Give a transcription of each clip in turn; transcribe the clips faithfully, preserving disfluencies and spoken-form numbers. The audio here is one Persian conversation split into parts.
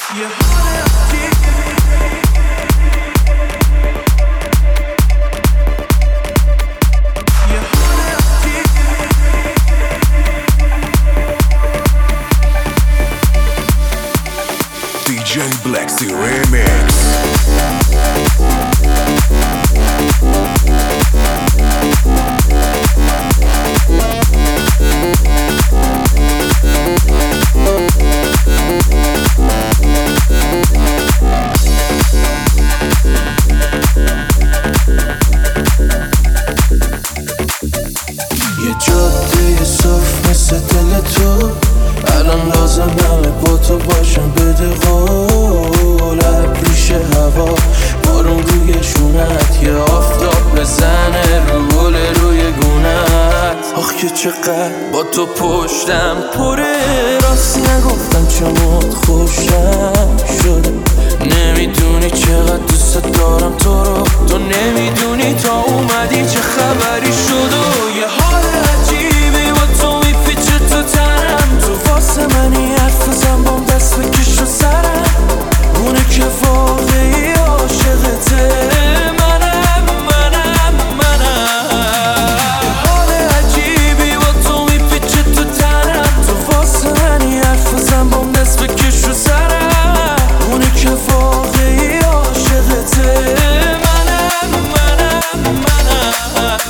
دی جی Black Sea Remix. یه جاده صاف مثل دل تو، الان لازمه با تو باشم. بده قول ابریش هوا، بارون روی شونت، یه آفتاب بزنه رو گل روی گونت. آخ که چقدر با تو پشتم پره، راست نگفتم چمت خوشم شده. نمیدونی چقدر دوست دارم تو رو، تو نمیدونی تا اومدی چه خبری شد. و یه حال عجیبی با تو میپیچه تو تنم، تو واسه منی حرف بزن بام دست بکش رو سرم. اونه که واقعی عاشقته منم منم منم. یه حال عجیبی با تو میپیچه تو تنم، تو واسه منی حرف بزن بام دست بکش رو سرم. اونه که واقعی عاشقته منم منم منم.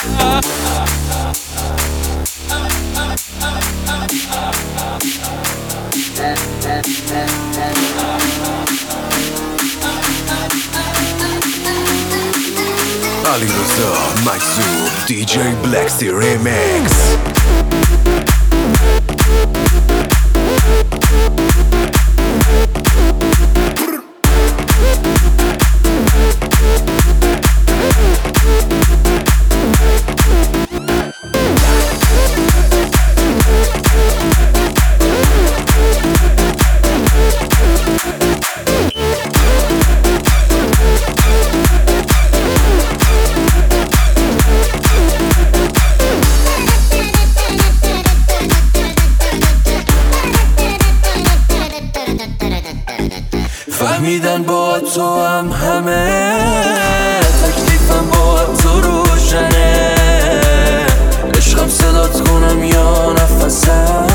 علی رضا مجذوب دی جی Black Sea Remix. فهمیدن با تو هم همه، تکلیفم با تو روشنه. عشقم صدات کنم یا نفسم،